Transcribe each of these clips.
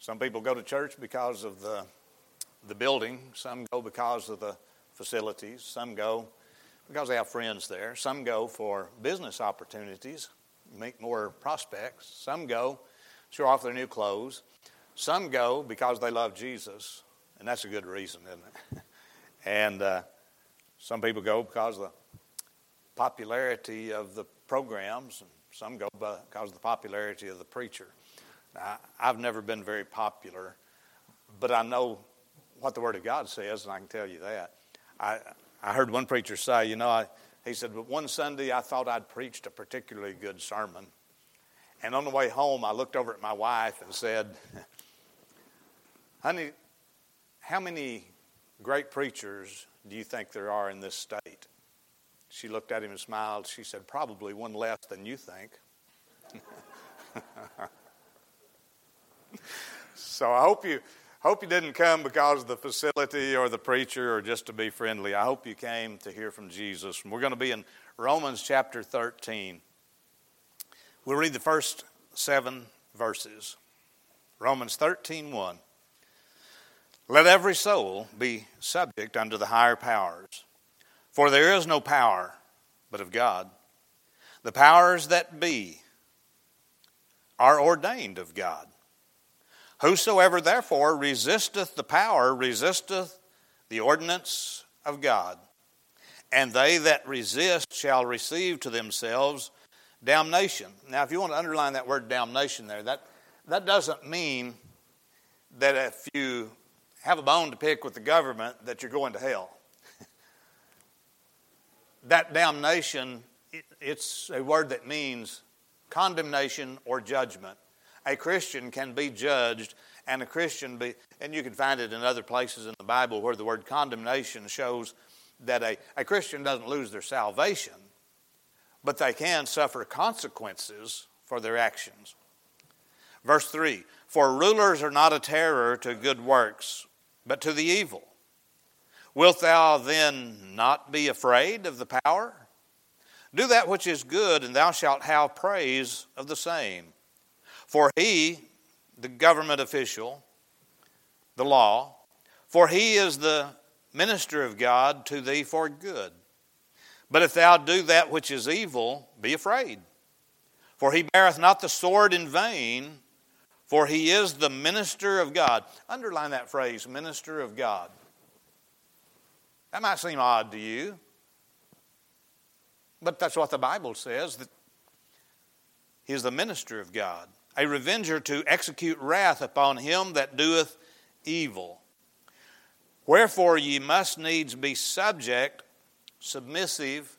Some people go to church because of the building. Some go because of the facilities. Some go because they have friends there. Some go for business opportunities, make more prospects. Some go show off their new clothes. Some go because they love Jesus, and that's a good reason, isn't it? And some people go because of the popularity of the programs, and some go because of the popularity of the preacher. Now, I've never been very popular, but I know what the Word of God says, and I can tell you that. I heard one preacher say, he said, but one Sunday I thought I'd preached a particularly good sermon. And on the way home, I looked over at my wife and said, honey, how many great preachers do you think there are in this state? She looked at him and smiled. She said, probably one less than you think. So I hope you didn't come because of the facility or the preacher or just to be friendly. I hope you came to hear from Jesus. And we're going to be in Romans chapter 13. We'll read the first 7 verses. Romans 13:1. Let every soul be subject unto the higher powers, for there is no power but of God. The powers that be are ordained of God. Whosoever therefore resisteth the power resisteth the ordinance of God. And they that resist shall receive to themselves damnation. Now, if you want to underline that word damnation there, that doesn't mean that if you have a bone to pick with the government that you're going to hell. That damnation, it's a word that means condemnation or judgment. A Christian can be judged, and and you can find it in other places in the Bible where the word condemnation shows that a Christian doesn't lose their salvation, but they can suffer consequences for their actions. Verse 3, for rulers are not a terror to good works, but to the evil. Wilt thou then not be afraid of the power? Do that which is good, and thou shalt have praise of the same. For he, the government official, the law, for he is the minister of God to thee for good. But if thou do that which is evil, be afraid. For he beareth not the sword in vain, for he is the minister of God. Underline that phrase, minister of God. That might seem odd to you, but that's what the Bible says, that he is the minister of God, a revenger to execute wrath upon him that doeth evil. Wherefore ye must needs be subject, submissive,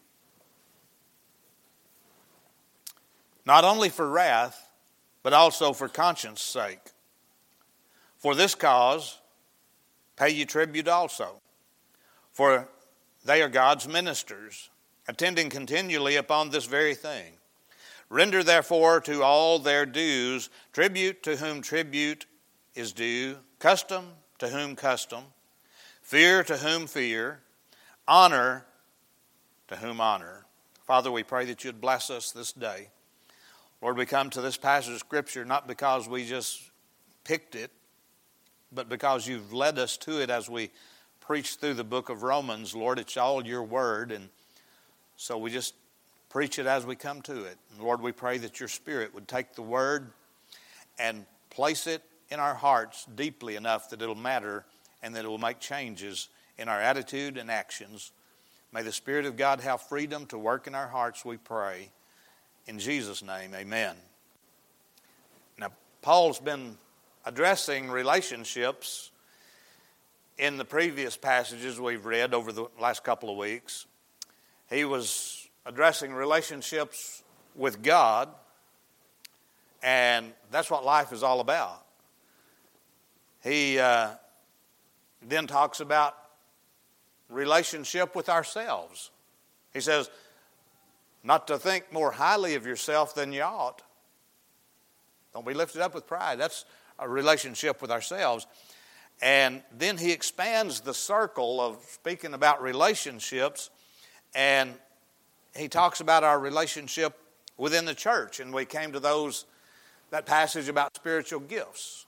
not only for wrath, but also for conscience sake. For this cause pay ye tribute also, for they are God's ministers, attending continually upon this very thing. Render therefore to all their dues, tribute to whom tribute is due, custom to whom custom, fear to whom fear, honor to whom honor. Father, we pray that you'd bless us this day. Lord, we come to this passage of Scripture not because we just picked it, but because you've led us to it as we preach through the book of Romans. Lord, it's all your word, and so we just preach it as we come to it. And Lord, we pray that your Spirit would take the word and place it in our hearts deeply enough that it'll matter and that it will make changes in our attitude and actions. May the Spirit of God have freedom to work in our hearts, we pray. In Jesus' name, amen. Now, Paul's been addressing relationships in the previous passages we've read over the last couple of weeks. He was addressing relationships with God, and that's what life is all about. He then talks about relationship with ourselves. He says, not to think more highly of yourself than you ought. Don't be lifted up with pride. That's a relationship with ourselves. And then he expands the circle of speaking about relationships, and he talks about our relationship within the church. And we came to that passage about spiritual gifts.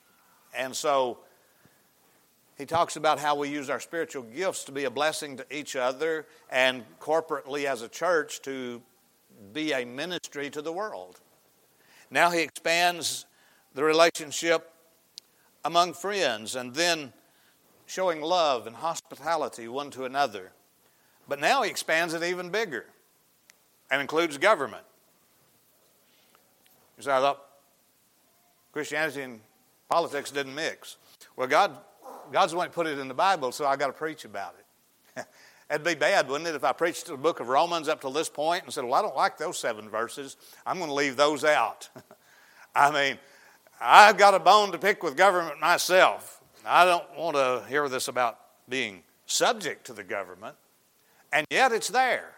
And so he talks about how we use our spiritual gifts to be a blessing to each other and corporately as a church to be a ministry to the world. Now he expands the relationship among friends and then showing love and hospitality one to another. But now he expands it even bigger and includes government. You say, I thought Christianity and politics didn't mix. Well, God's the one who put it in the Bible, so I got to preach about it. It'd be bad, wouldn't it, if I preached the book of Romans up to this point and said, well, I don't like those 7 verses. I'm going to leave those out. I mean, I've got a bone to pick with government myself. I don't want to hear this about being subject to the government, and yet it's there.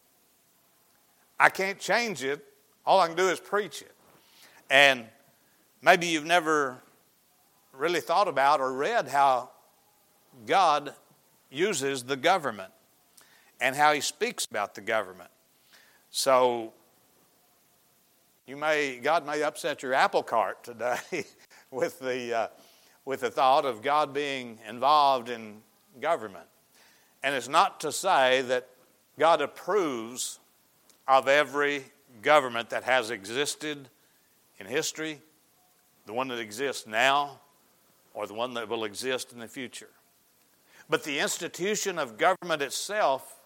I can't change it. All I can do is preach it. And maybe you've never really thought about or read how God uses the government and how he speaks about the government. So God may upset your apple cart today with the thought of God being involved in government. And it's not to say that God approves of every government that has existed in history, the one that exists now, or the one that will exist in the future. But the institution of government itself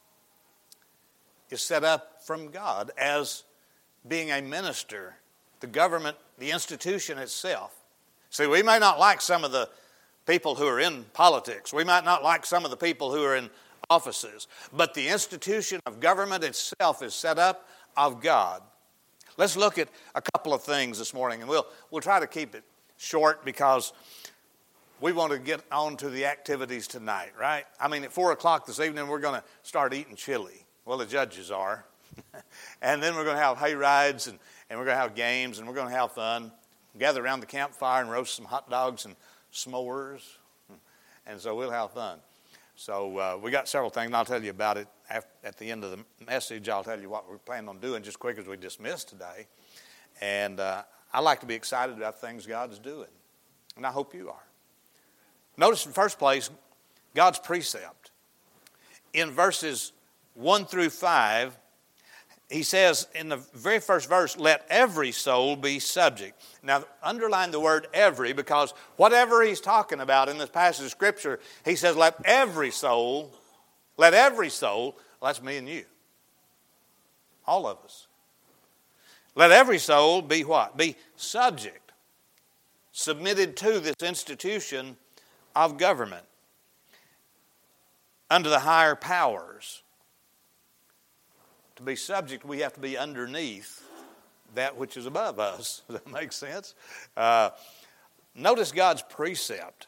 is set up from God as being a minister. The government, the institution itself. See, we may not like some of the people who are in politics. We might not like some of the people who are in offices. But the institution of government itself is set up of God. Let's look at a couple of things this morning, and we'll try to keep it short because we want to get on to the activities tonight, right? I mean, at 4 o'clock this evening, we're going to start eating chili. Well, the judges are. And then we're going to have hay rides, and we're going to have games, and we're going to have fun. Gather around the campfire and roast some hot dogs and s'mores. And so we'll have fun. So we got several things, and I'll tell you about it at the end of the message. I'll tell you what we're planning on doing just quick as we dismissed today. And I like to be excited about things God's doing. And I hope you are. Notice in the first place, God's precept. In verses 1 through 5, he says in the very first verse, let every soul be subject. Now, underline the word every, because whatever he's talking about in this passage of Scripture, he says let every soul, well, that's me and you. All of us. Let every soul be what? Be subject. Submitted to this institution of government. Under the higher powers. To be subject, we have to be underneath that which is above us. Does that make sense? Notice God's precept.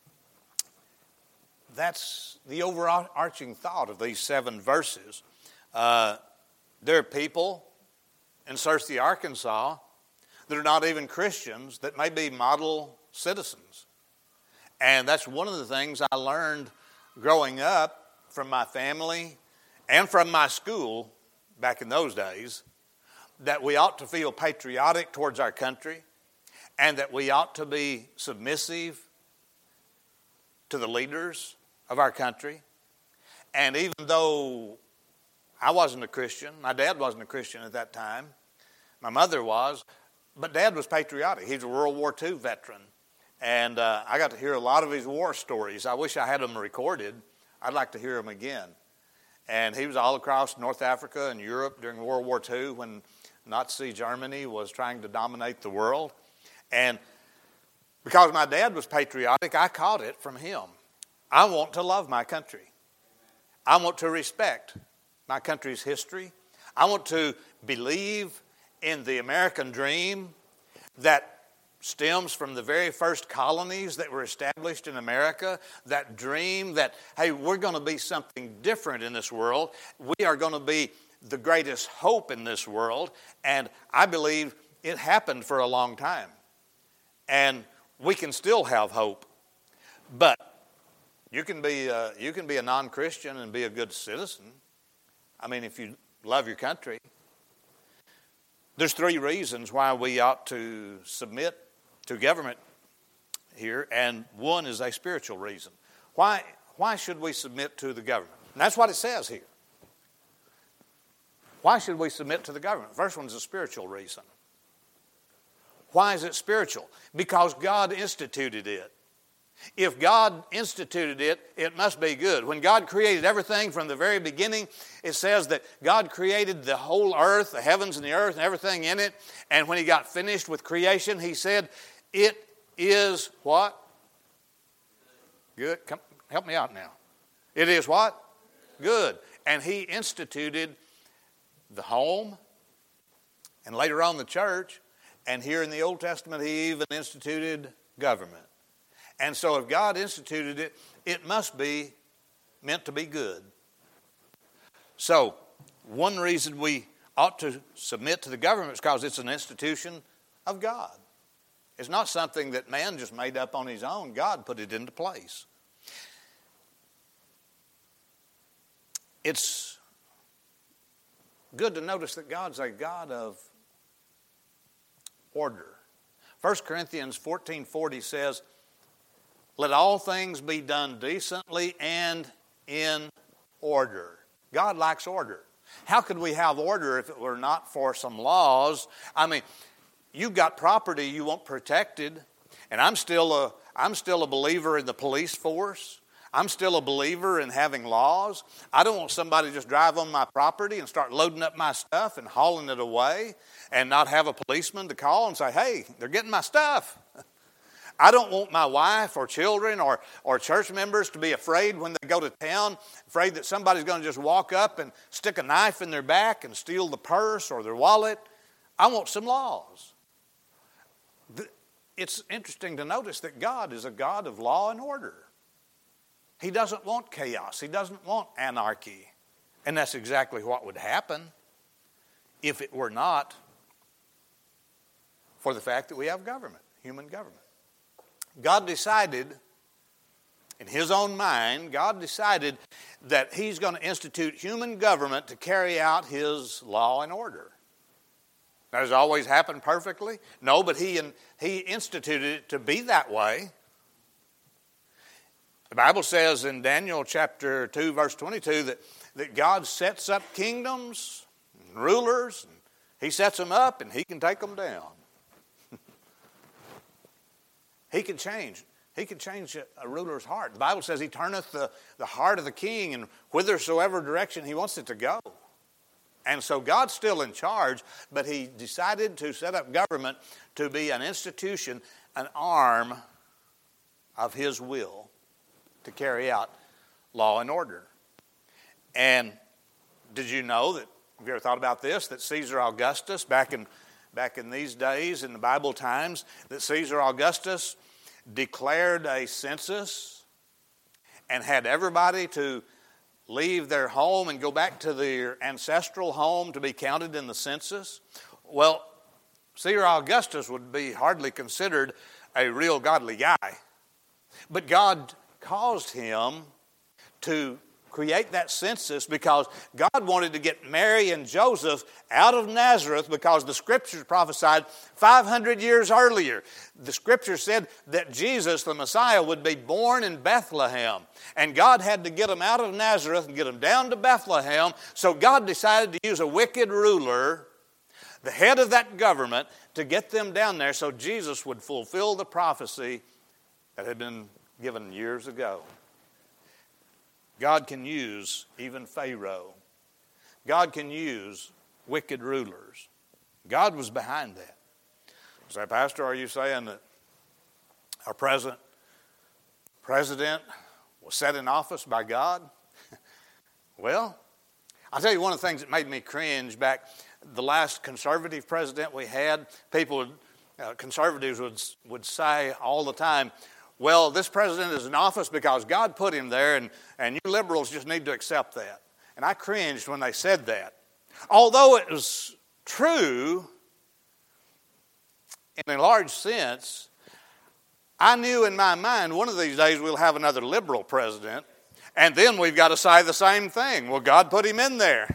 That's the overarching thought of these 7 verses. There are people in Searcy, Arkansas, that are not even Christians, that may be model citizens. And that's one of the things I learned growing up from my family and from my school back in those days, that we ought to feel patriotic towards our country and that we ought to be submissive to the leaders of our country. And even though I wasn't a Christian, my dad wasn't a Christian at that time, my mother was, but Dad was patriotic. He's a World War II veteran. And I got to hear a lot of his war stories. I wish I had them recorded. I'd like to hear them again. And he was all across North Africa and Europe during World War II when Nazi Germany was trying to dominate the world. And because my dad was patriotic, I caught it from him. I want to love my country. I want to respect my country's history. I want to believe in the American dream that stems from the very first colonies that were established in America, that dream that, hey, we're going to be something different in this world. We are going to be the greatest hope in this world. And I believe it happened for a long time. And we can still have hope. But you can be a non-Christian and be a good citizen. I mean, if you love your country. There's 3 reasons why we ought to submit to government here, and one is a spiritual reason. Why should we submit to the government? And that's what it says here. Why should we submit to the government? First one is a spiritual reason. Why is it spiritual? Because God instituted it. If God instituted it, it must be good. When God created everything from the very beginning, it says that God created the whole earth, the heavens and the earth and everything in it. And when he got finished with creation, he said, it is what? Good. Come, help me out now. It is what? Good. And he instituted the home, and later on the church, and here in the Old Testament he even instituted government. And so if God instituted it, it must be meant to be good. So one reason we ought to submit to the government is because it's an institution of God. It's not something that man just made up on his own. God put it into place. It's good to notice that God's a God of order. 1 Corinthians 14:40 says, let all things be done decently and in order. God likes order. How could we have order if it were not for some laws? I mean, you've got property you want protected, and I'm still a believer in the police force. I'm still a believer in having laws. I don't want somebody to just drive on my property and start loading up my stuff and hauling it away and not have a policeman to call and say, hey, they're getting my stuff. I don't want my wife or children or church members to be afraid when they go to town, afraid that somebody's going to just walk up and stick a knife in their back and steal the purse or their wallet. I want some laws. It's interesting to notice that God is a God of law and order. He doesn't want chaos. He doesn't want anarchy. And that's exactly what would happen if it were not for the fact that we have government, human government. God decided, in his own mind, God decided that he's going to institute human government to carry out his law and order. Does it always happen perfectly? No, but he instituted it to be that way. The Bible says in Daniel chapter 2, verse 22, that God sets up kingdoms and rulers. And he sets them up and he can take them down. He can change. He can change a ruler's heart. The Bible says he turneth the heart of the king in whithersoever direction he wants it to go. And so God's still in charge, but he decided to set up government to be an institution, an arm of his will to carry out law and order. And did you know that, have you ever thought about this, that Caesar Augustus, back in these days, in the Bible times, that Caesar Augustus declared a census and had everybody to leave their home and go back to their ancestral home to be counted in the census? Well, Caesar Augustus would be hardly considered a real godly guy. But God caused him to create that census because God wanted to get Mary and Joseph out of Nazareth because the Scriptures prophesied 500 years earlier. The Scripture said that Jesus, the Messiah, would be born in Bethlehem. And God had to get them out of Nazareth and get them down to Bethlehem. So God decided to use a wicked ruler, the head of that government, to get them down there so Jesus would fulfill the prophecy that had been given years ago. God can use even Pharaoh. God can use wicked rulers. God was behind that. Say, Pastor, are you saying that our president was set in office by God? Well, I'll tell you one of the things that made me cringe back the last conservative president we had. Conservatives would say all the time, well, this president is in office because God put him there, and you liberals just need to accept that. And I cringed when they said that. Although it was true, in a large sense, I knew in my mind one of these days we'll have another liberal president, and then we've got to say the same thing. Well, God put him in there.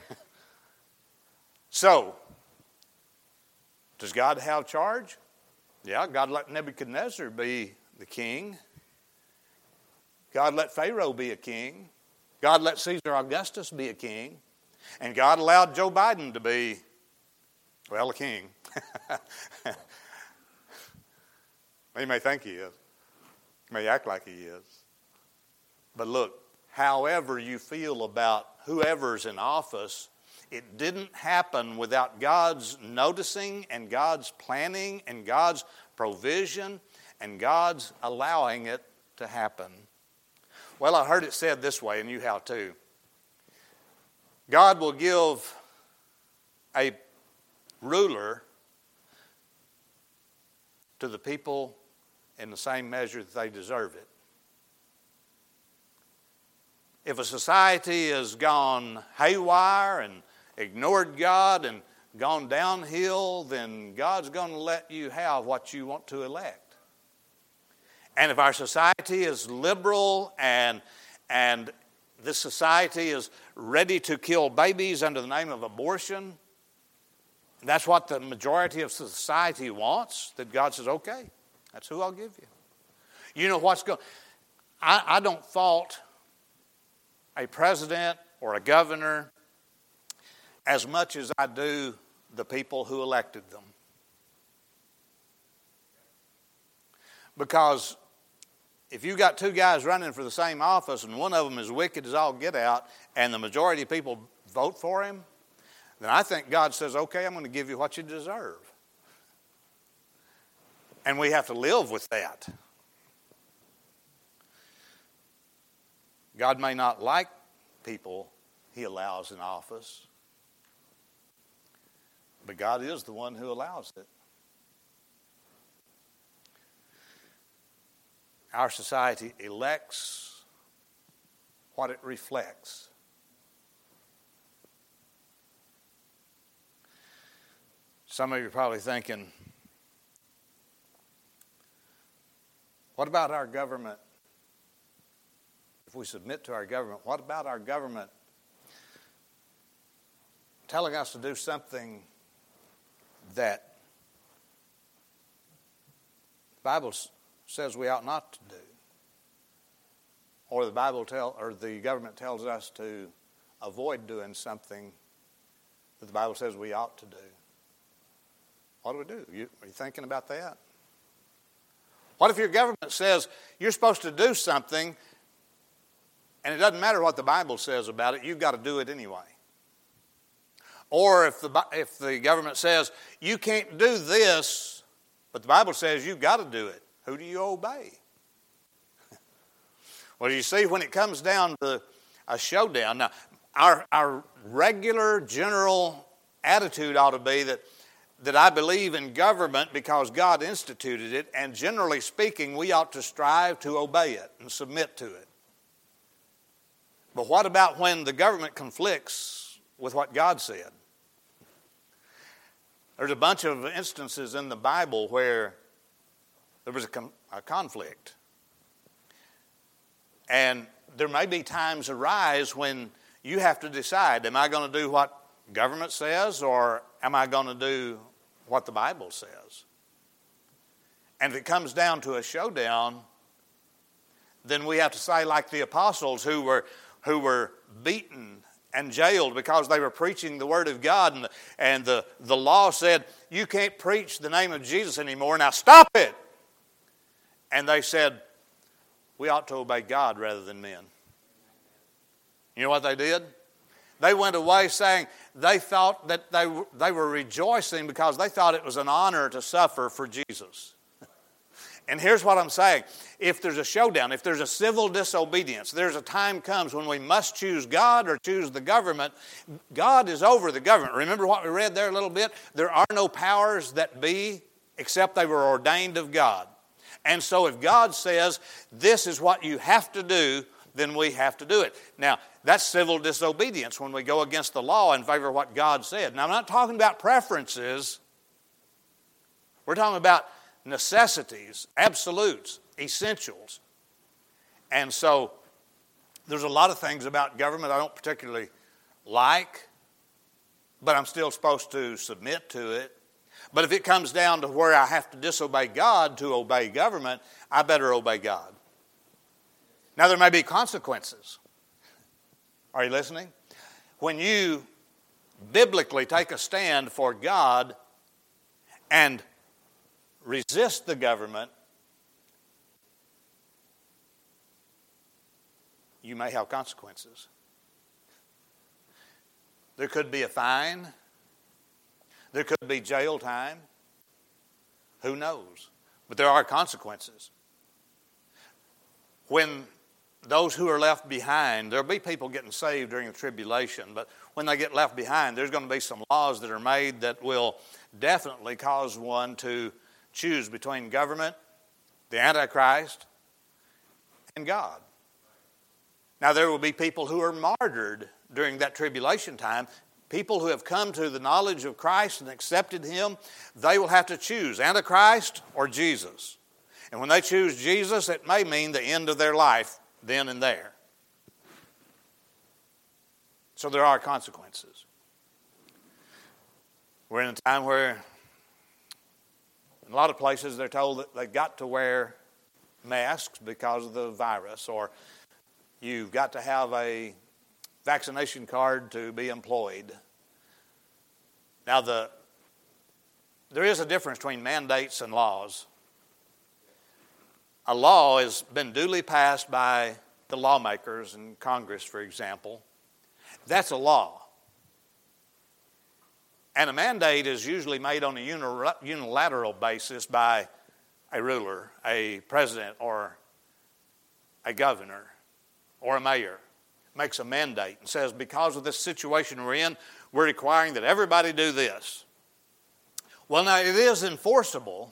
So, does God have charge? Yeah, God let Nebuchadnezzar be the king. God let Pharaoh be a king. God let Caesar Augustus be a king. And God allowed Joe Biden to be, well, a king. He may think he is. He may act like he is. But look, however you feel about whoever's in office, it didn't happen without God's noticing and God's planning and God's provision and God's allowing it to happen. Well, I heard it said this way, and you have too. God will give a ruler to the people in the same measure that they deserve it. If a society has gone haywire and ignored God and gone downhill, then God's going to let you have what you want to elect. And if our society is liberal and this society is ready to kill babies under the name of abortion, that's what the majority of society wants, that God says, okay, that's who I'll give you. You know what's going... I don't fault a president or a governor as much as I do the people who elected them. Because if you got two guys running for the same office and one of them is wicked as all get out and the majority of people vote for him, then I think God says, okay, I'm going to give you what you deserve. And we have to live with that. God may not like people he allows in office, but God is the one who allows it. Our society elects what it reflects. Some of you are probably thinking, what about our government? If we submit to our government, what about our government telling us to do something that the Bible says we ought not to do, or the government tells us to avoid doing something that the Bible says we ought to do? What do we do? Are you thinking about that? What if your government says you're supposed to do something and it doesn't matter what the Bible says about it, you've got to do it anyway? Or if the government says you can't do this, but the Bible says you've got to do it, who do you obey? Well, you see, when it comes down to a showdown, now our regular general attitude ought to be that I believe in government because God instituted it, and generally speaking, we ought to strive to obey it and submit to it. But what about when the government conflicts with what God said? There's a bunch of instances in the Bible where there was a conflict. And there may be times arise when you have to decide, am I going to do what government says or am I going to do what the Bible says? And if it comes down to a showdown, then we have to say like the apostles who were beaten and jailed because they were preaching the Word of God, and the law said, you can't preach the name of Jesus anymore, now stop it! And they said, we ought to obey God rather than men. You know what they did? They went away saying they thought that they were rejoicing because they thought it was an honor to suffer for Jesus. And here's what I'm saying. If there's a showdown, if there's a civil disobedience, there's a time comes when we must choose God or choose the government. God is over the government. Remember what we read there a little bit? There are no powers that be except they were ordained of God. And so if God says this is what you have to do, then we have to do it. Now, that's civil disobedience when we go against the law in favor of what God said. Now, I'm not talking about preferences. We're talking about necessities, absolutes, essentials. And so there's a lot of things about government I don't particularly like, but I'm still supposed to submit to it. But if it comes down to where I have to disobey God to obey government, I better obey God. Now, there may be consequences. Are you listening? When you biblically take a stand for God and resist the government, you may have consequences. There could be a fine. There could be jail time. Who knows? But there are consequences. When those who are left behind, there'll be people getting saved during the tribulation, but when they get left behind, there's going to be some laws that are made that will definitely cause one to choose between government, the Antichrist, and God. Now, there will be people who are martyred during that tribulation time. People who have come to the knowledge of Christ and accepted Him, they will have to choose Antichrist or Jesus. And when they choose Jesus, it may mean the end of their life then and there. So there are consequences. We're in a time where in a lot of places they're told that they've got to wear masks because of the virus, or you've got to have a vaccination card to be employed. Now, there is a difference between mandates and laws. A law has been duly passed by the lawmakers in Congress, for example. That's a law. And a mandate is usually made on a unilateral basis by a ruler, a president, or a governor, or a mayor. Makes a mandate and says, because of this situation we're in, we're requiring that everybody do this. Well, now, it is enforceable,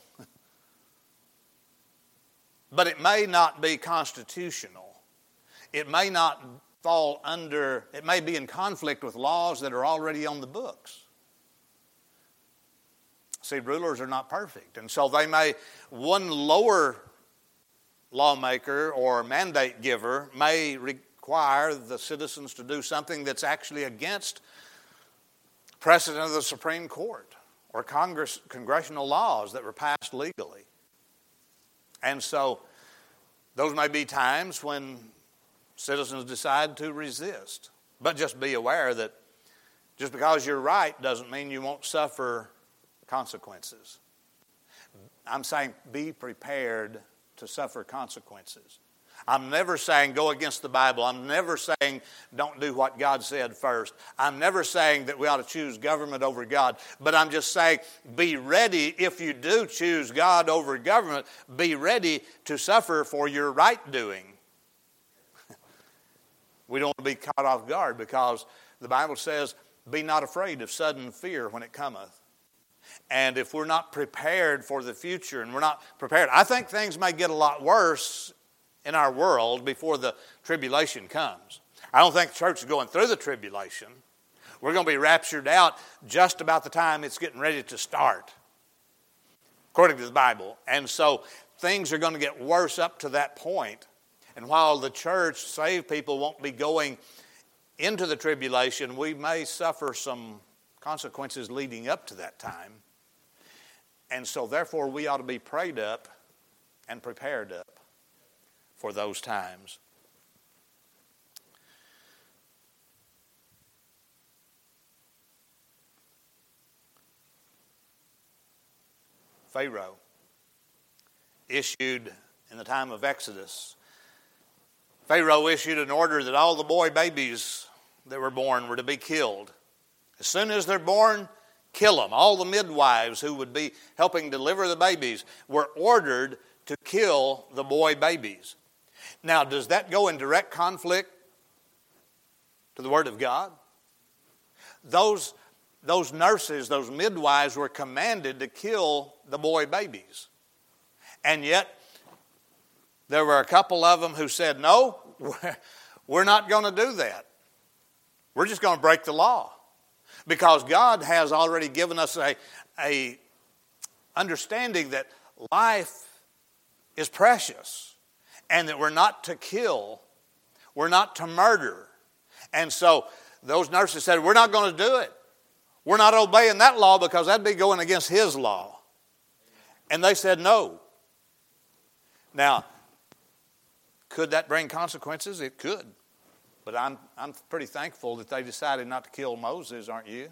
but it may not be constitutional. It may not fall under, it may be in conflict with laws that are already on the books. See, rulers are not perfect, and so one lower lawmaker or mandate giver may require the citizens to do something that's actually against precedent of the Supreme Court or congressional laws that were passed legally. And so those may be times when citizens decide to resist. But just be aware that just because you're right doesn't mean you won't suffer consequences. I'm saying be prepared to suffer consequences. I'm never saying go against the Bible. I'm never saying don't do what God said first. I'm never saying that we ought to choose government over God. But I'm just saying be ready, if you do choose God over government, be ready to suffer for your right doing. We don't want to be caught off guard because the Bible says, be not afraid of sudden fear when it cometh. And if we're not prepared for the future and we're not prepared, I think things may get a lot worse in our world before the tribulation comes. I don't think the church is going through the tribulation. We're going to be raptured out just about the time it's getting ready to start, according to the Bible. And so things are going to get worse up to that point. And while the church, saved people, won't be going into the tribulation, we may suffer some consequences leading up to that time. And so therefore we ought to be prayed up and prepared up for those times. Pharaoh issued in the time of Exodus, Pharaoh issued an order that all the boy babies that were born were to be killed. As soon as they're born, kill them. All the midwives who would be helping deliver the babies were ordered to kill the boy babies. Now, does that go in direct conflict to the Word of God? Those nurses, those midwives were commanded to kill the boy babies. And yet, there were a couple of them who said, no, we're not going to do that. We're just going to break the law. Because God has already given us a understanding that life is precious and that we're not to kill, we're not to murder. And so those nurses said, we're not going to do it. We're not obeying that law because that'd be going against his law. And they said no. Now, could that bring consequences? It could. But I'm pretty thankful that they decided not to kill Moses, aren't you?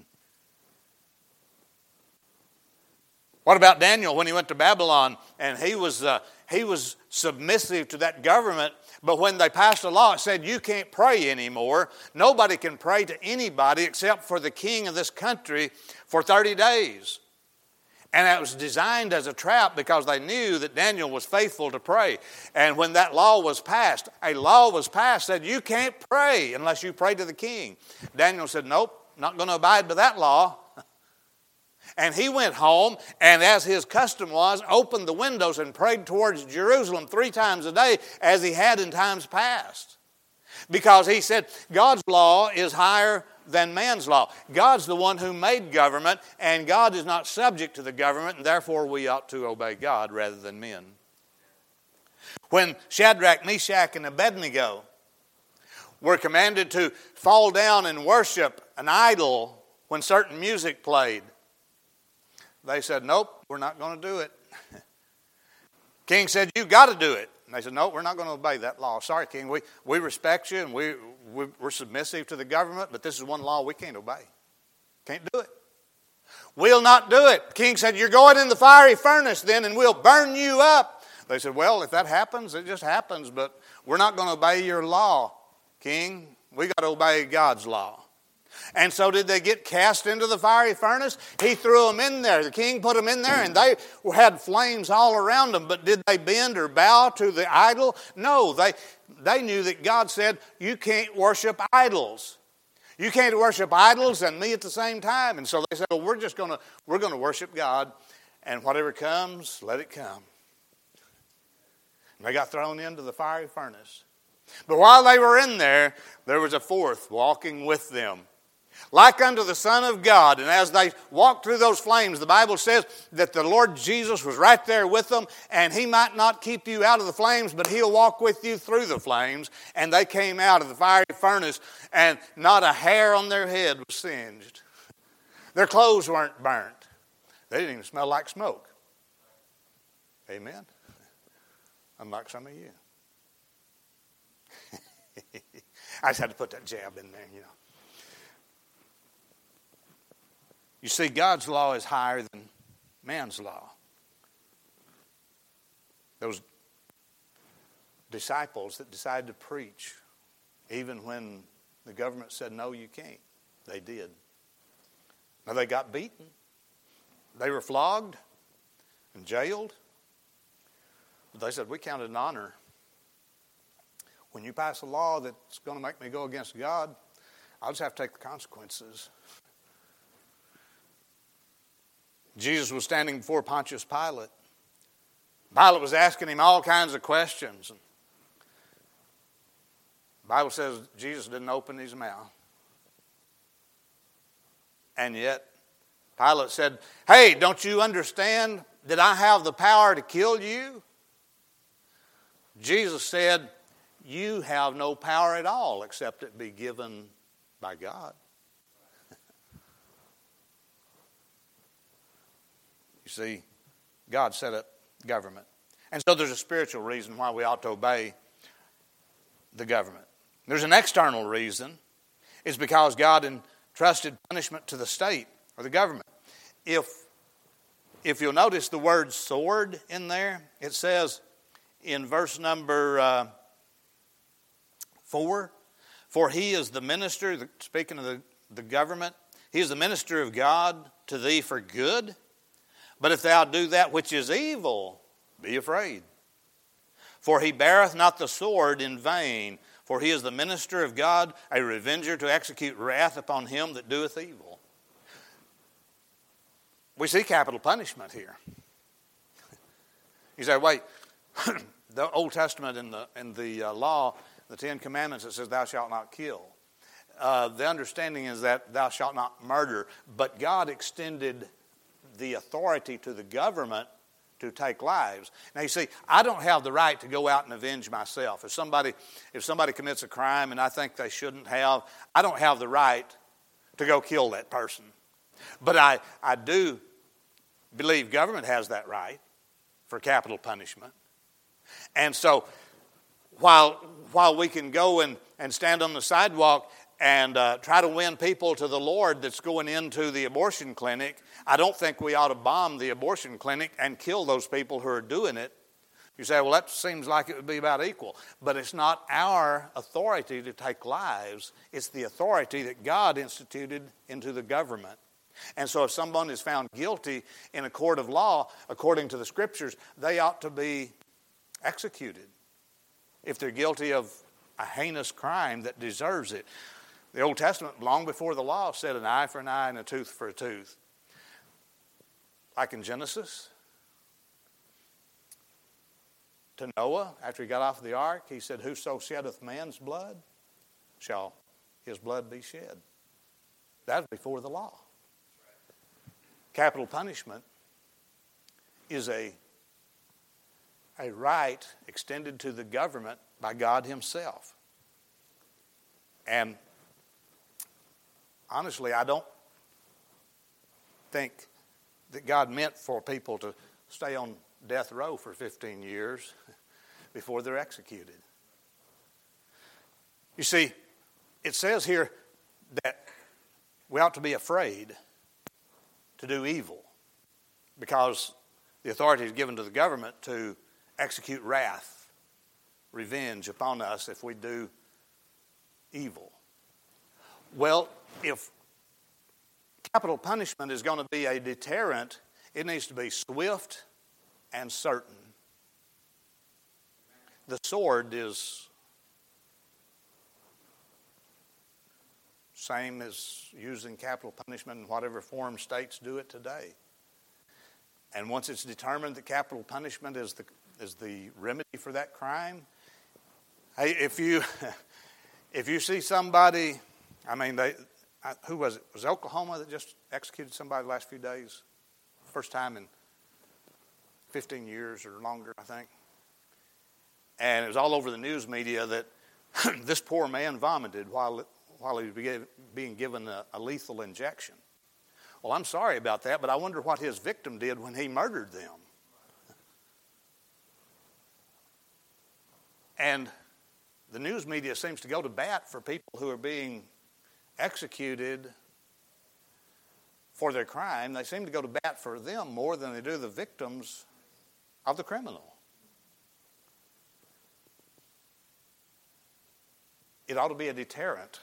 What about Daniel when he went to Babylon and he was submissive to that government, but when they passed a law it said you can't pray anymore. Nobody can pray to anybody except for the king of this country for 30 days. And it was designed as a trap because they knew that Daniel was faithful to pray. And when that law was passed, a law was passed that you can't pray unless you pray to the king. Daniel said, nope, not going to abide by that law. And he went home and, as his custom was, opened the windows and prayed towards Jerusalem 3 times a day as he had in times past. Because he said God's law is higher than man's law. God's the one who made government, and God is not subject to the government, and therefore we ought to obey God rather than men. When Shadrach, Meshach, and Abednego were commanded to fall down and worship an idol when certain music played, they said, nope, we're not going to do it. King said, you've got to do it. And they said, no, we're not going to obey that law. Sorry, King, we respect you and we're submissive to the government, but this is one law we can't obey. Can't do it. We'll not do it. King said, you're going in the fiery furnace then and we'll burn you up. They said, well, if that happens, it just happens, but we're not going to obey your law, King. We got to obey God's law. And so did they get cast into the fiery furnace? He threw them in there. The king put them in there and they had flames all around them. But did they bend or bow to the idol? No, they knew that God said, you can't worship idols. You can't worship idols and me at the same time. And so they said, well, we're going to worship God, and whatever comes, let it come. And they got thrown into the fiery furnace. But while they were in there, there was a fourth walking with them, like unto the Son of God. And as they walked through those flames, the Bible says that the Lord Jesus was right there with them, and he might not keep you out of the flames, but he'll walk with you through the flames. And they came out of the fiery furnace, and not a hair on their head was singed. Their clothes weren't burnt. They didn't even smell like smoke. Amen? Unlike some of you. I just had to put that jab in there, you know. You see, God's law is higher than man's law. Those disciples that decided to preach, even when the government said, no, you can't, they did. Now, they got beaten. They were flogged and jailed. But they said, we count it an honor. When you pass a law that's going to make me go against God, I'll just have to take the consequences. Jesus was standing before Pontius Pilate. Pilate was asking him all kinds of questions. The Bible says Jesus didn't open his mouth. And yet, Pilate said, hey, don't you understand that I have the power to kill you? Jesus said, you have no power at all except it be given by God. You see, God set up government. And so there's a spiritual reason why we ought to obey the government. There's an external reason. It's because God entrusted punishment to the state or the government. If you'll notice the word sword in there, it says in verse number 4, for he is the minister, speaking of the government, he is the minister of God to thee for good. But if thou do that which is evil, be afraid. For he beareth not the sword in vain, for he is the minister of God, a revenger to execute wrath upon him that doeth evil. We see capital punishment here. You say, wait, the Old Testament in the law, the Ten Commandments, it says thou shalt not kill. The understanding is that thou shalt not murder, but God extended the authority to the government to take lives. Now you see, I don't have the right to go out and avenge myself. If somebody commits a crime and I think they shouldn't have, I don't have the right to go kill that person. But I do believe government has that right for capital punishment. And so while we can go and stand on the sidewalk and try to win people to the Lord that's going into the abortion clinic, I don't think we ought to bomb the abortion clinic and kill those people who are doing it. You say, well, that seems like it would be about equal. But it's not our authority to take lives. It's the authority that God instituted into the government. And so if someone is found guilty in a court of law, according to the Scriptures, they ought to be executed if they're guilty of a heinous crime that deserves it. The Old Testament, long before the law, said an eye for an eye and a tooth for a tooth. Like in Genesis, to Noah, after he got off the ark, he said, whoso sheddeth man's blood, shall his blood be shed. That was before the law. Capital punishment is a right extended to the government by God himself. And honestly, I don't think that God meant for people to stay on death row for 15 years before they're executed. You see, it says here that we ought to be afraid to do evil because the authority is given to the government to execute wrath, revenge upon us if we do evil. Well, if capital punishment is going to be a deterrent, it needs to be swift and certain. The sword is same as using capital punishment in whatever form states do it today. And once it's determined that capital punishment is the remedy for that crime, hey, if you see somebody, I mean, who was it? Was it Oklahoma that just executed somebody the last few days? First time in 15 years or longer, I think. And it was all over the news media that this poor man vomited while he was being given a lethal injection. Well, I'm sorry about that, but I wonder what his victim did when he murdered them. And the news media seems to go to bat for people who are being executed for their crime. They seem to go to bat for them more than they do the victims of the criminal. It ought to be a deterrent.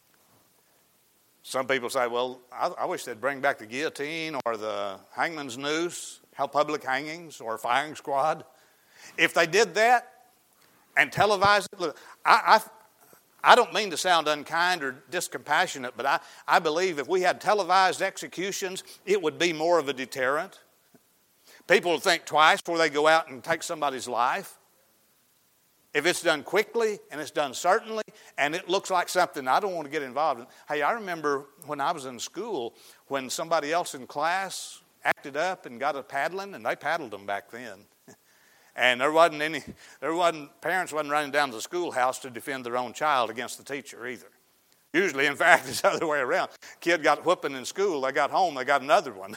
Some people say, well, I wish they'd bring back the guillotine or the hangman's noose, public hangings or firing squad. If they did that and televised it, look, I don't mean to sound unkind or discompassionate, but I believe if we had televised executions, it would be more of a deterrent. People will think twice before they go out and take somebody's life. If it's done quickly and it's done certainly and it looks like something I don't want to get involved in. Hey, I remember when I was in school when somebody else in class acted up and got a paddling, and they paddled them back then. And parents wasn't running down to the schoolhouse to defend their own child against the teacher either. Usually, in fact, it's the other way around. Kid got whooping in school, they got home, they got another one.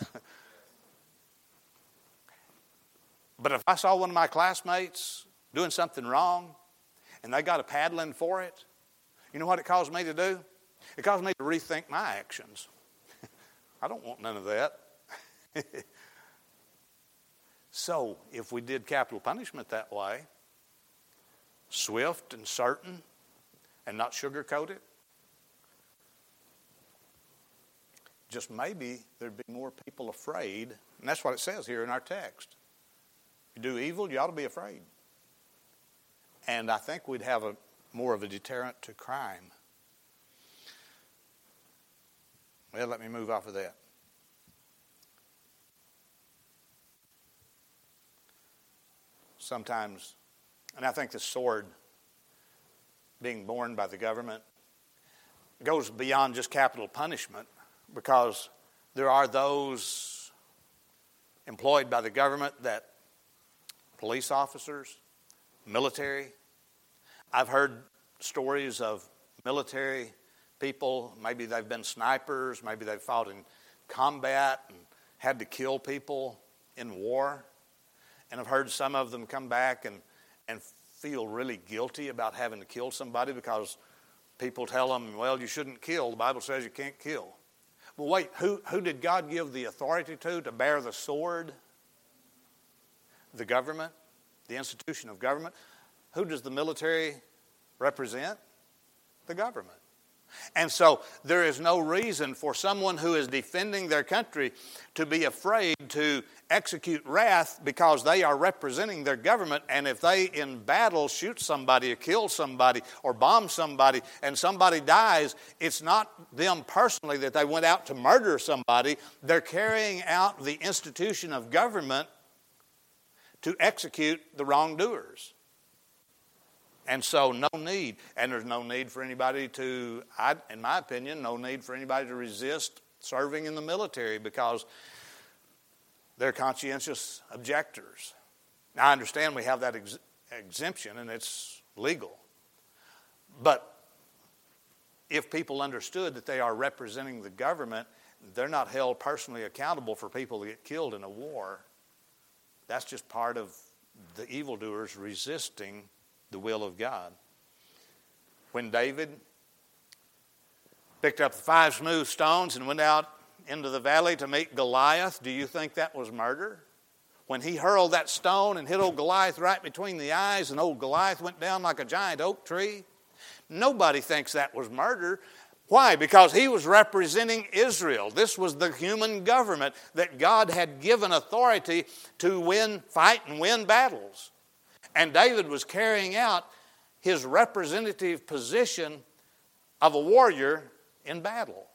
But if I saw one of my classmates doing something wrong, and they got a paddling for it, you know what it caused me to do? It caused me to rethink my actions. I don't want none of that. So, if we did capital punishment that way, swift and certain, and not sugarcoat it, just maybe there'd be more people afraid, and that's what it says here in our text. If you do evil, you ought to be afraid. And I think we'd have more of a deterrent to crime. Well, let me move off of that. Sometimes, and I think the sword being borne by the government goes beyond just capital punishment, because there are those employed by the government, that police officers, military. I've heard stories of military people. Maybe they've been snipers. Maybe they've fought in combat and had to kill people in war. And I've heard some of them come back and feel really guilty about having to kill somebody because people tell them, well, you shouldn't kill. The Bible says you can't kill. Well, wait, who did God give the authority to bear the sword? The government, the institution of government. Who does the military represent? The government. And so there is no reason for someone who is defending their country to be afraid to execute wrath because they are representing their government. And if they in battle shoot somebody or kill somebody or bomb somebody and somebody dies, it's not them personally that they went out to murder somebody. They're carrying out the institution of government to execute the wrongdoers. And so no need, and there's no need for anybody to, in my opinion, no need for anybody to resist serving in the military because they're conscientious objectors. Now I understand we have that exemption and it's legal. But if people understood that they are representing the government, they're not held personally accountable for people that get killed in a war. That's just part of the evildoers resisting the will of God. When David picked up 5 smooth stones and went out into the valley to meet Goliath, do you think that was murder? When he hurled that stone and hit old Goliath right between the eyes and old Goliath went down like a giant oak tree, nobody thinks that was murder. Why? Because he was representing Israel. This was the human government that God had given authority to fight and win battles. And David was carrying out his representative position of a warrior in battle.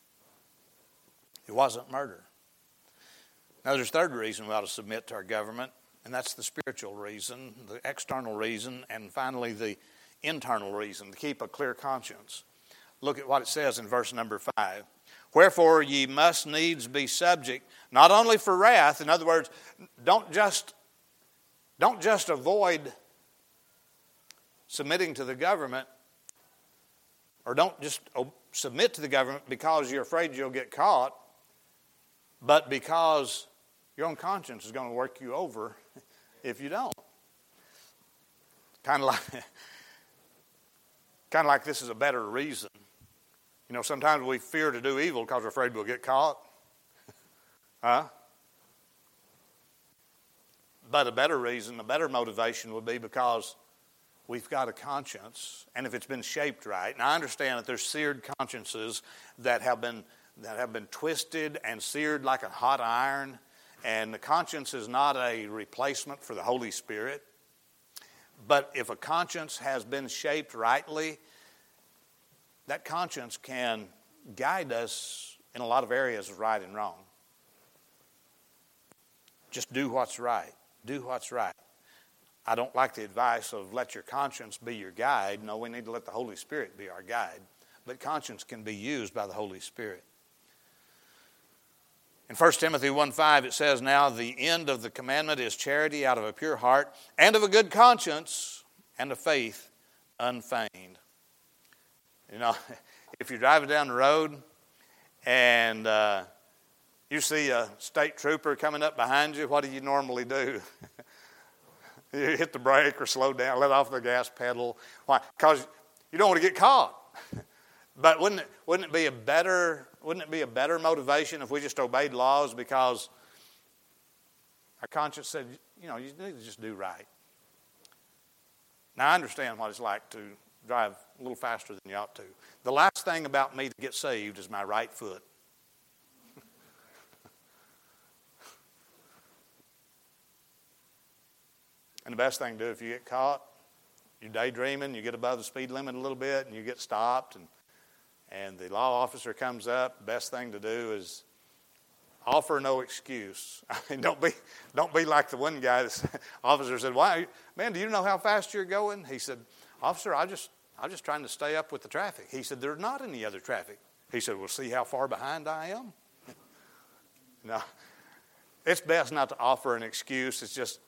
It wasn't murder. Now there's a third reason we ought to submit to our government, and that's the spiritual reason, the external reason, and finally the internal reason, to keep a clear conscience. Look at what it says in verse number 5. Wherefore ye must needs be subject, not only for wrath, in other words, don't just avoid submitting to the government, or don't just submit to the government because you're afraid you'll get caught, but because your own conscience is going to work you over if you don't. Kind of like this is a better reason. You know, sometimes we fear to do evil because we're afraid we'll get caught. Huh? But a better reason, a better motivation would be because we've got a conscience, and if it's been shaped right, and I understand that there's seared consciences that have been twisted and seared like a hot iron, and the conscience is not a replacement for the Holy Spirit. But if a conscience has been shaped rightly, that conscience can guide us in a lot of areas of right and wrong. Just do what's right. Do what's right. I don't like the advice of let your conscience be your guide. No, we need to let the Holy Spirit be our guide. But conscience can be used by the Holy Spirit. In 1 Timothy 1:5 it says, now the end of the commandment is charity out of a pure heart and of a good conscience and of faith unfeigned. You know, if you're driving down the road and you see a state trooper coming up behind you, what do you normally do? You hit the brake or slow down, let off the gas pedal. Why? Because you don't want to get caught. But wouldn't it be a better motivation if we just obeyed laws because our conscience said, you know, you need to just do right. Now I understand what it's like to drive a little faster than you ought to. The last thing about me to get saved is my right foot. And the best thing to do if you get caught, you're daydreaming, you get above the speed limit a little bit, and you get stopped, and the law officer comes up, the best thing to do is offer no excuse. I mean, don't be like the one guy. The officer said, "Why, man? Do you know how fast you're going?" He said, "Officer, I'm just trying to stay up with the traffic." He said, "There's not any other traffic." He said, "Well, see how far behind I am." No, it's best not to offer an excuse. It's just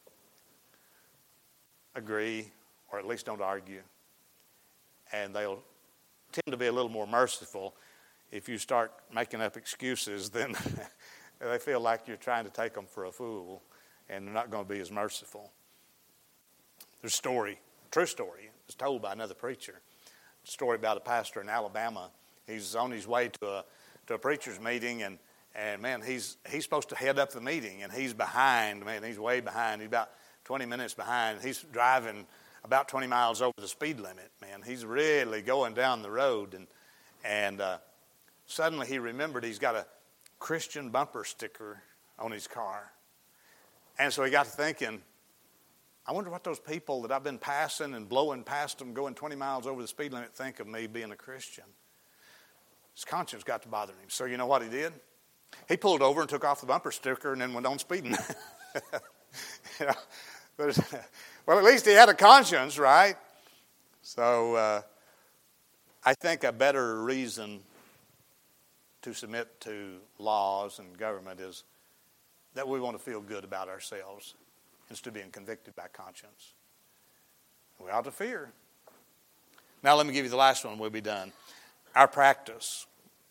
agree, or at least don't argue. And they'll tend to be a little more merciful if you start making up excuses, then they feel like you're trying to take them for a fool, and they're not going to be as merciful. There's a story, true story, it was told by another preacher. A story about a pastor in Alabama. He's on his way to a preacher's meeting, and man, he's supposed to head up the meeting, and he's behind. Man, he's way behind. He's about 20 minutes behind. He's driving about 20 miles over the speed limit. Man, he's really going down the road, and suddenly he remembered he's got a Christian bumper sticker on his car, and so he got to thinking, I wonder what those people that I've been passing and blowing past them, going 20 miles over the speed limit, think of me being a Christian. His conscience got to bothering him. So you know what he did? He pulled over and took off the bumper sticker and then went on speeding. You know, well, at least he had a conscience, right? So I think a better reason to submit to laws and government is that we want to feel good about ourselves instead of being convicted by conscience. We ought to fear. Now let me give you the last one, we'll be done. Our practice.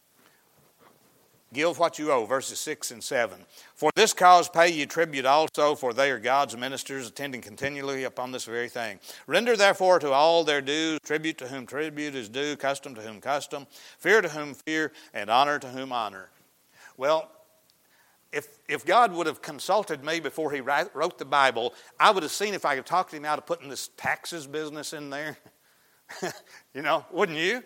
Give what you owe, verses 6 and 7. For this cause pay ye tribute also, for they are God's ministers, attending continually upon this very thing. Render therefore to all their dues, tribute to whom tribute is due, custom to whom custom, fear to whom fear, and honor to whom honor. Well, if God would have consulted me before he wrote the Bible, I would have seen if I could talk him out of putting this taxes business in there. You know, wouldn't you?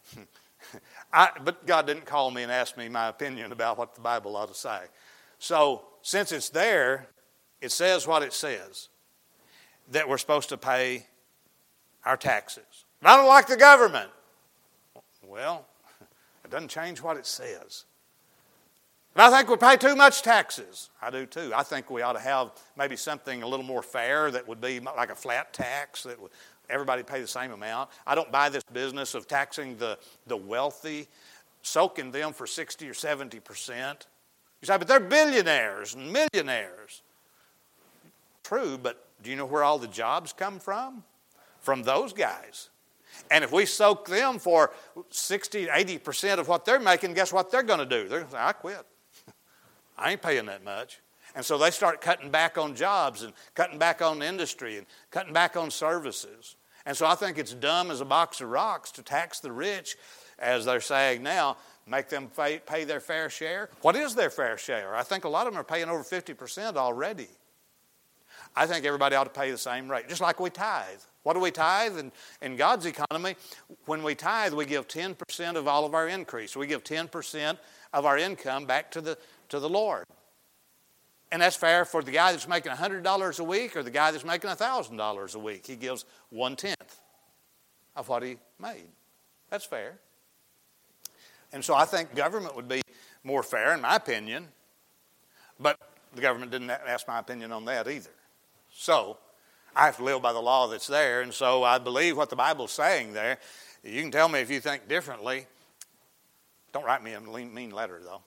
But God didn't call me and ask me my opinion about what the Bible ought to say. So, since it's there, it says what it says, that we're supposed to pay our taxes. But I don't like the government. Well, it doesn't change what it says. But I think we pay too much taxes. I do too. I think we ought to have maybe something a little more fair that would be like a flat tax that would everybody pay the same amount. I don't buy this business of taxing the wealthy, soaking them for 60 or 70%. You say, but they're billionaires and millionaires. True, but do you know where all the jobs come from? From those guys. And if we soak them for 60, 80% of what they're making, guess what they're going to do? They're going to say, I quit. I ain't paying that much. And so they start cutting back on jobs and cutting back on industry and cutting back on services. And so I think it's dumb as a box of rocks to tax the rich, as they're saying now, make them pay their fair share. What is their fair share? I think a lot of them are paying over 50% already. I think everybody ought to pay the same rate, just like we tithe. What do we tithe? In God's economy, when we tithe, we give 10% of all of our increase. We give 10% of our income back to the Lord. And that's fair for the guy that's making $100 a week or the guy that's making $1,000 a week. He gives 1/10 of what he made. That's fair. And so I think government would be more fair, in my opinion. But the government didn't ask my opinion on that either. So I have to live by the law that's there. And so I believe what the Bible's saying there. You can tell me if you think differently. Don't write me a mean letter, though.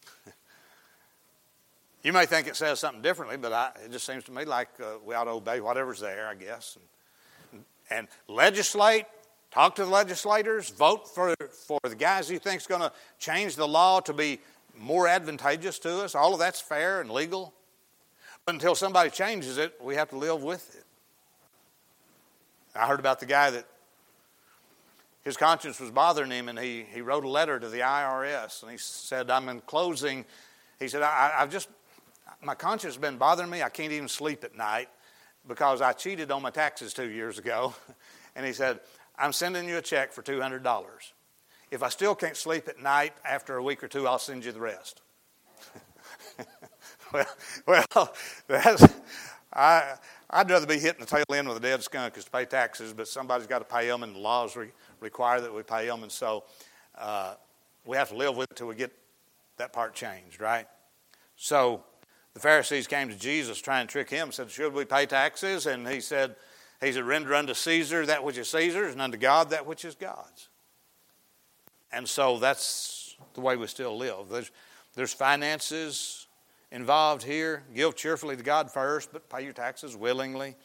You may think it says something differently, but it just seems to me like we ought to obey whatever's there, I guess. And legislate, talk to the legislators, vote for the guys you think is going to change the law to be more advantageous to us. All of that's fair and legal. But until somebody changes it, we have to live with it. I heard about the guy that his conscience was bothering him, and he wrote a letter to the IRS, and he said, I'm in closing. He said, my conscience has been bothering me. I can't even sleep at night because I cheated on my taxes 2 years ago. And he said, I'm sending you a check for $200. If I still can't sleep at night after a week or two, I'll send you the rest. well, I'd rather be hitting the tail end with a dead skunk as to pay taxes, but somebody's got to pay them, and the laws require that we pay them. And so we have to live with it until we get that part changed, right? So the Pharisees came to Jesus trying to trick him, said, should we pay taxes? And he said, render unto Caesar that which is Caesar's, and unto God that which is God's. And so that's the way we still live. There's finances involved here. Give cheerfully to God first, but pay your taxes willingly.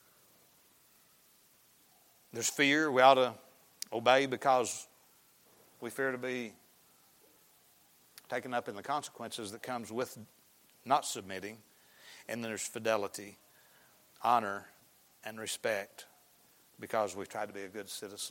There's fear. We ought to obey because we fear to be taken up in the consequences that comes with not submitting. And then there's fidelity, honor, and respect because we've tried to be a good citizen.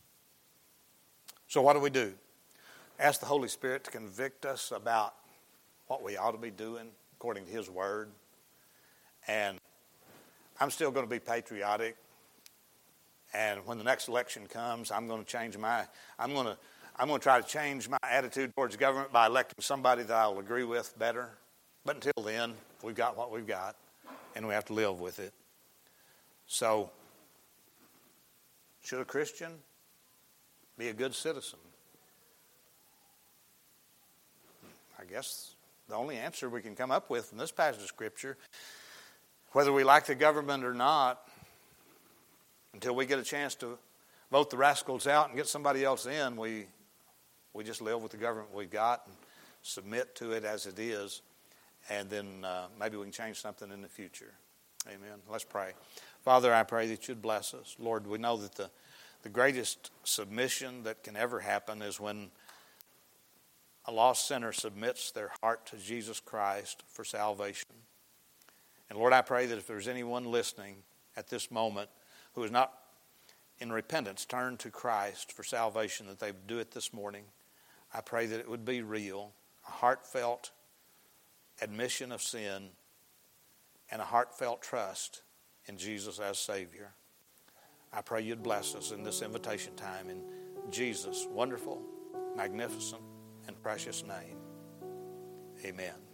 So what do? Ask the Holy Spirit to convict us about what we ought to be doing according to His Word. And I'm still going to be patriotic. And when the next election comes, I'm going to try to change my attitude towards government by electing somebody that I'll agree with better. But until then, we've got what we've got, and we have to live with it. So, should a Christian be a good citizen? I guess the only answer we can come up with from this passage of Scripture, whether we like the government or not, until we get a chance to vote the rascals out and get somebody else in, we just live with the government we've got and submit to it as it is, and then maybe we can change something in the future. Amen. Let's pray. Father, I pray that you'd bless us. Lord, we know that the greatest submission that can ever happen is when a lost sinner submits their heart to Jesus Christ for salvation. And Lord, I pray that if there's anyone listening at this moment who is not in repentance turned to Christ for salvation, that they would do it this morning. I pray that it would be real, a heartfelt admission of sin, and a heartfelt trust in Jesus as Savior. I pray you'd bless us in this invitation time in Jesus' wonderful, magnificent, and precious name. Amen.